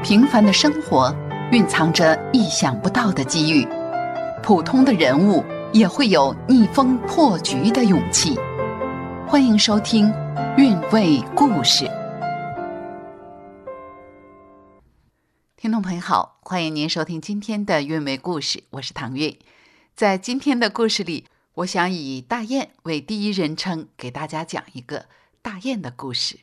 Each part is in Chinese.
平凡的生活蕴藏着意想不到的机遇，普通的人物也会有逆风破局的勇气。欢迎收听韵味故事。听众朋友好，欢迎您收听今天的韵味故事，我是唐韵。在今天的故事里，我想以大雁为第一人称给大家讲一个大雁的故事。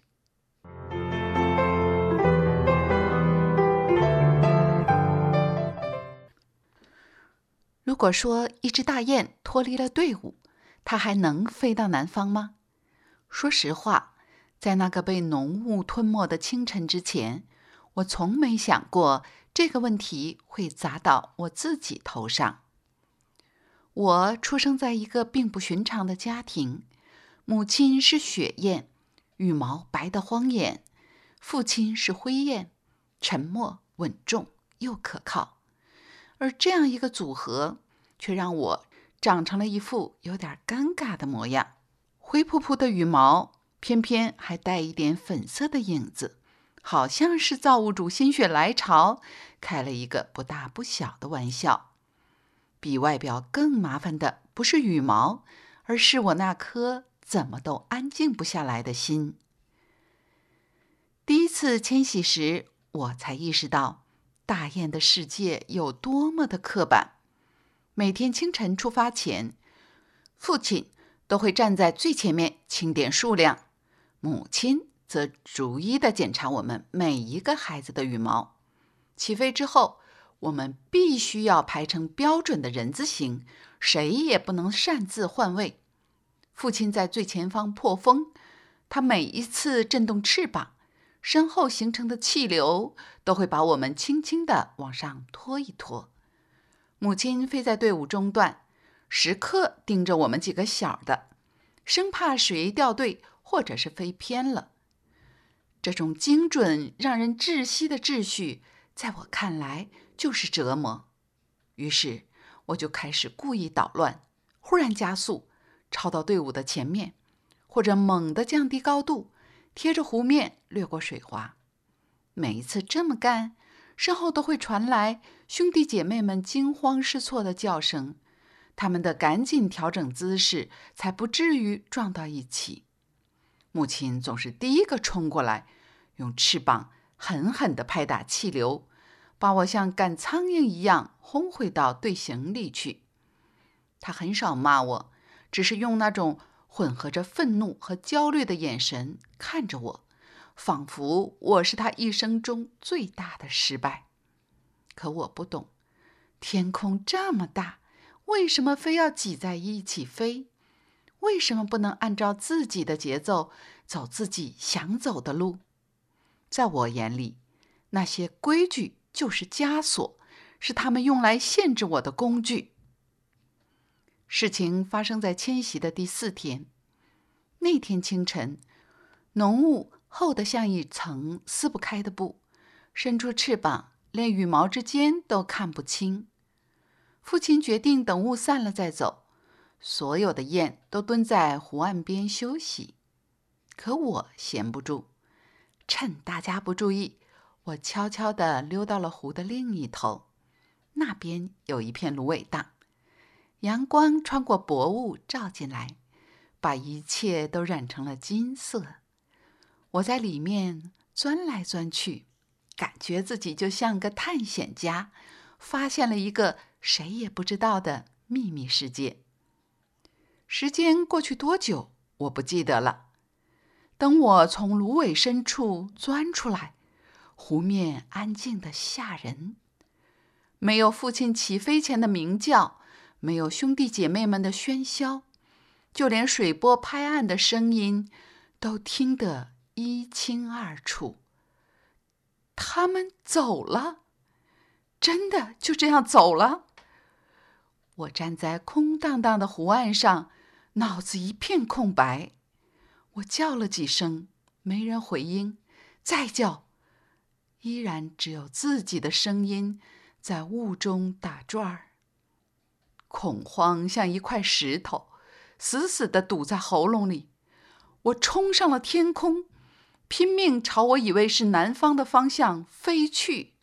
如果说一只大雁脱离了队伍，它还能飞到南方吗？说实话，在那个被浓雾吞没的清晨之前，我从没想过这个问题会砸到我自己头上。我出生在一个并不寻常的家庭，母亲是雪雁，羽毛白得晃眼；父亲是灰雁，沉默稳重又可靠。而这样一个组合，却让我长成了一副有点尴尬的模样。灰扑扑的羽毛，偏偏还带一点粉色的影子，好像是造物主心血来潮，开了一个不大不小的玩笑。比外表更麻烦的不是羽毛，而是我那颗怎么都安静不下来的心。第一次迁徙时，我才意识到大雁的世界有多么的刻板。每天清晨出发前，父亲都会站在最前面清点数量，母亲则逐一地检查我们每一个孩子的羽毛。起飞之后，我们必须要排成标准的人字形，谁也不能擅自换位。父亲在最前方破风，他每一次震动翅膀，身后形成的气流都会把我们轻轻地往上拖一拖。母亲飞在队伍中段，时刻盯着我们几个小的，生怕谁掉队或者是飞偏了。这种精准让人窒息的秩序，在我看来就是折磨。于是我就开始故意捣乱，忽然加速超到队伍的前面，或者猛地降低高度，贴着湖面掠过水花。每一次这么干，身后都会传来兄弟姐妹们惊慌失措的叫声，他们得赶紧调整姿势，才不至于撞到一起。母亲总是第一个冲过来，用翅膀狠狠地拍打气流，把我像赶苍蝇一样轰回到队形里去。她很少骂我，只是用那种混合着愤怒和焦虑的眼神看着我，仿佛我是她一生中最大的失败。可我不懂，天空这么大，为什么非要挤在一起飞？为什么不能按照自己的节奏走自己想走的路？在我眼里，那些规矩就是枷锁，是他们用来限制我的工具。事情发生在迁徙的第4天。那天清晨，浓雾厚得像一层撕不开的布，伸出翅膀，连羽毛之间都看不清。父亲决定等雾散了再走，所有的雁都蹲在湖岸边休息。可我闲不住，趁大家不注意，我悄悄地溜到了湖的另一头。那边有一片芦苇荡，阳光穿过薄雾照进来，把一切都染成了金色。我在里面钻来钻去，感觉自己就像个探险家，发现了一个谁也不知道的秘密世界。时间过去多久，我不记得了。等我从芦苇深处钻出来，湖面安静得吓人，没有父亲起飞前的鸣叫，没有兄弟姐妹们的喧嚣，就连水波拍岸的声音都听得一清二楚。他们走了，真的就这样走了。我站在空荡荡的湖岸上，脑子一片空白。我叫了几声，没人回应，再叫，依然只有自己的声音在雾中打转儿。恐慌像一块石头，死死地堵在喉咙里。我冲上了天空，拼命朝我以为是南方的方向飞去。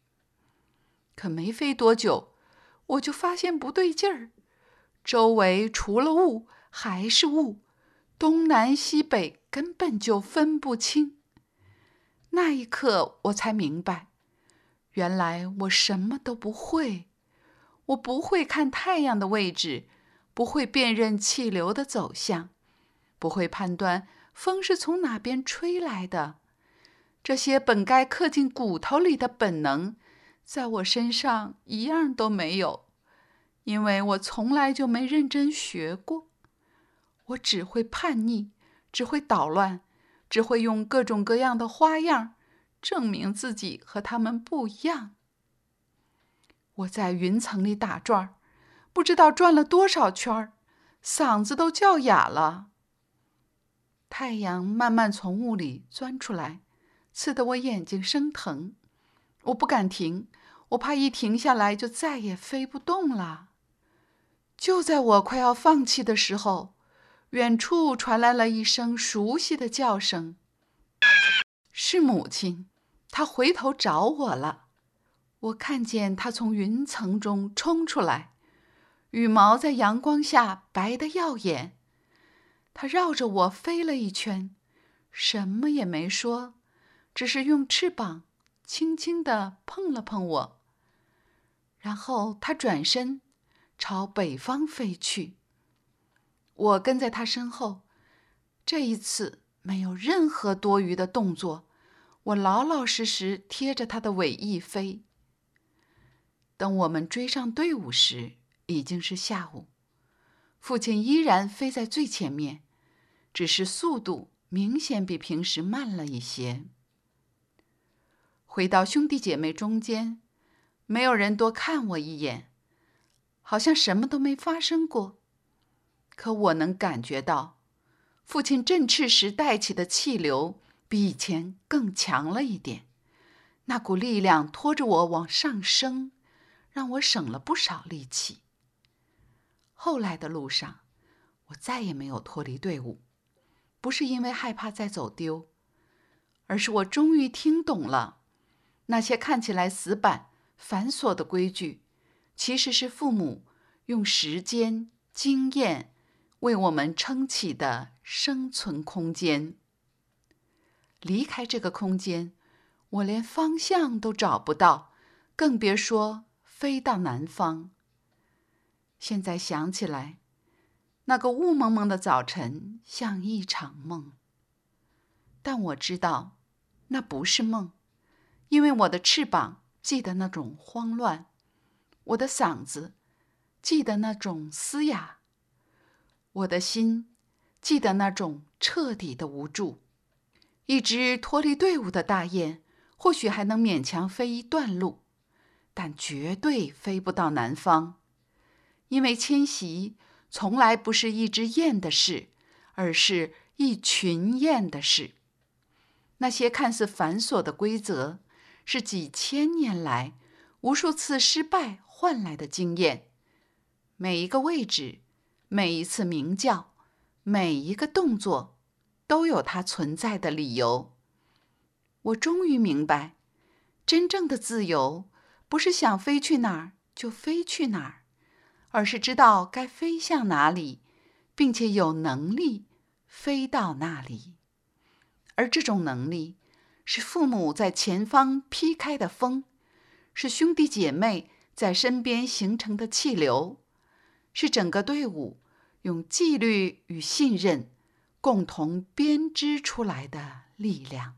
可没飞多久，我就发现不对劲儿，周围除了雾还是雾，东南西北根本就分不清。那一刻我才明白，原来我什么都不会。我不会看太阳的位置，不会辨认气流的走向，不会判断风是从哪边吹来的。这些本该刻进骨头里的本能，在我身上一样都没有，因为我从来就没认真学过。我只会叛逆，只会捣乱，只会用各种各样的花样证明自己和他们不一样。我在云层里打转，不知道转了多少圈，嗓子都叫哑了。太阳慢慢从雾里钻出来，刺得我眼睛生疼。我不敢停，我怕一停下来就再也飞不动了。就在我快要放弃的时候，远处传来了一声熟悉的叫声，是母亲。她回头找我了。我看见她从云层中冲出来，羽毛在阳光下白得耀眼。她绕着我飞了一圈，什么也没说，只是用翅膀轻轻地碰了碰我。然后她转身朝北方飞去。我跟在她身后，这一次没有任何多余的动作，我老老实实贴着她的尾翼飞。等我们追上队伍时，已经是下午。父亲依然飞在最前面，只是速度明显比平时慢了一些。回到兄弟姐妹中间，没有人多看我一眼，好像什么都没发生过。可我能感觉到，父亲振翅时带起的气流比以前更强了一点，那股力量拖着我往上升，让我省了不少力气。后来的路上，我再也没有脱离队伍，不是因为害怕再走丢，而是我终于听懂了，那些看起来死板、繁琐的规矩，其实是父母用时间、经验为我们撑起的生存空间。离开这个空间，我连方向都找不到，更别说飞到南方。现在想起来，那个雾蒙蒙的早晨像一场梦。但我知道，那不是梦，因为我的翅膀记得那种慌乱，我的嗓子记得那种嘶哑，我的心记得那种彻底的无助。一只脱离队伍的大雁，或许还能勉强飞一段路，但绝对飞不到南方。因为迁徙从来不是一只雁的事，而是一群雁的事。那些看似繁琐的规则，是几千年来无数次失败换来的经验。每一个位置，每一次鸣叫，每一个动作，都有它存在的理由。我终于明白，真正的自由，不是想飞去哪儿就飞去哪儿，而是知道该飞向哪里，并且有能力飞到那里。而这种能力，是父母在前方劈开的风，是兄弟姐妹在身边形成的气流，是整个队伍用纪律与信任共同编织出来的力量。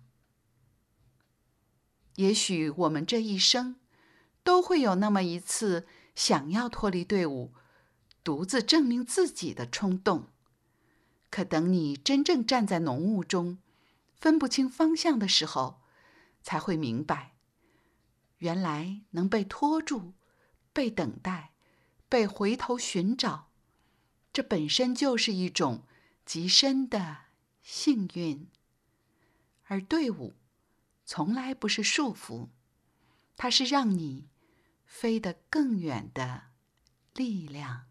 也许我们这一生都会有那么一次想要脱离队伍，独自证明自己的冲动。可等你真正站在浓雾中，分不清方向的时候，才会明白，原来能被拖住、被等待、被回头寻找，这本身就是一种极深的幸运。而队伍从来不是束缚，它是让你飞得更远的力量。